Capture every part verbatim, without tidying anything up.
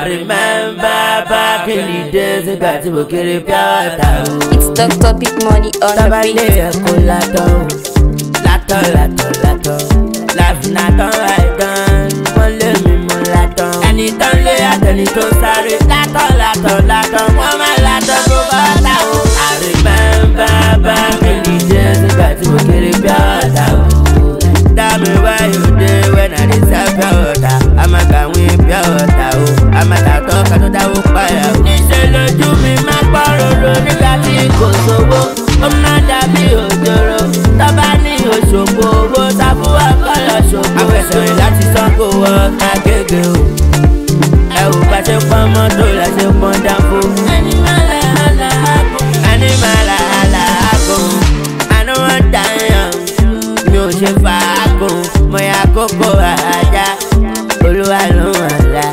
I remember back in the days ìgbà tí mo kéré pure water o. It's Doctor Big Money on the beat. Tábàlẹ̀ ẹ̀kọ́ látọ̀ o, látọ̀ látọ̀ látọ̀, láfínà tán àìdán, wọ́n lé mi mú látọ̀. Ẹni tó ń lé àtẹni tó sáré, látọ̀ látọ̀ látọ̀, wọ́n máa látọ̀ tó bọ́tà o. I remember back in the days ìgbà tí mo kéré pure water o. Tell me where you dey when I dey sell pure water. I'm a guy with pure water o. I'm a tattoo kan tó dáwó páyà o. Níṣẹ́ lójú mi máa pọ̀rọ̀rọ̀ nígbà tí kò sówó. Ó máa dàbí òjòrò. Tọ́ba ní Òṣogbo owó sábúwà kọ́lọ̀ ṣògbó. Afẹ́sọ̀rẹ́ láti Ṣàngó wọ Agége o. Ẹ ò bá ṣe pọ́n mọ́tò la ṣe pọ́n dáńfó. Ẹni máa là á là á kó. Ẹni máa là á là á kó. Àná wọn dà yàn. Mi ò ṣe fàágùn. Mo ya kókó àjà. Olúwa ló wà lá.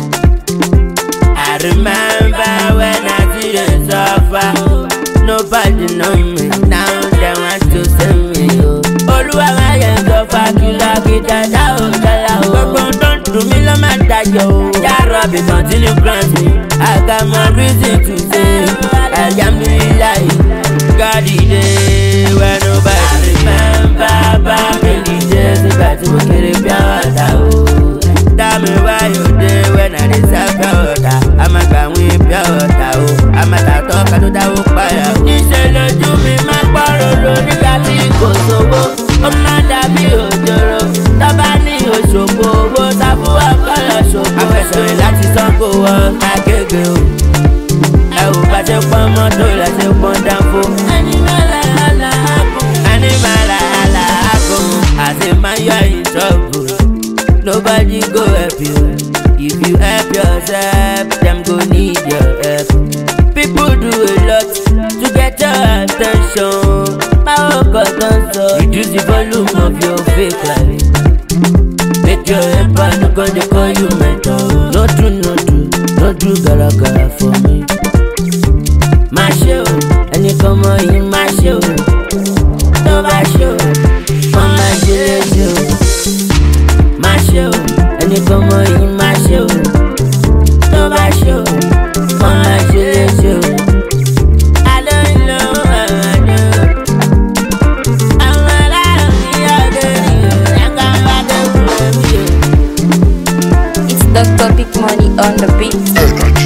I remember when I didn't suffer. Nobody know me. Now they want to save me. Oh. Olúwa máa yẹ sọ́fà kìlọ̀kìtà dá o kẹ́lá o. Gbogbo tó ń dùn mí ló máa dájọ́ o. Yàrá bí continue grant me. I got my reason to say. Alhamdulillah. God the day when nobody remember back in the days ìgbà tí mo kéré pure water o. Tell me where you dey when I dey sell pure water. I'm a guy with pure water o. I'm a tattoo kan tó dáwó páyà o. Níṣẹ́ lójú mi máa pọ̀rọ̀rọ̀ nígbà tí kò sówó. Ó máa dàbí òjòrò. Tọ́ba ní Òṣogbo owó sábúwà kọ́lọ̀ ṣògbó. Afẹ́sọ̀rẹ́ láti Ṣàngó wọ Agége o. Ẹ ò bá ṣe pọ́n mọ́tò la ṣe pọ́n dáńfó. Ẹni máa là á là á kó. Ẹni máa là á là á kó. Àti máa yọ ìṣọ́gun. Nobody go help you. If you help yourself, them go need your help. People do a lot to get your attention. Power cut on so reduce the volume of your fake life. Make your helper no go dey call you mentor. No do, no do, no do gara gara for me. Má ṣe o, ẹni kan mọ yín má ṣe o. Tó bá ṣe o, wọ́n máa ṣe léṣe o. Má ṣe o, ẹni kan mọ yín má ṣe o. Tó bá ṣe o, wọ́n máa ṣe léṣe o. Àlóyìnló àwàdó. Àwọn aláàrùn ní ọdún ni o. Ẹ̀ka ń bá dé wúlò mi o. It's Doctor Big Money on the beat.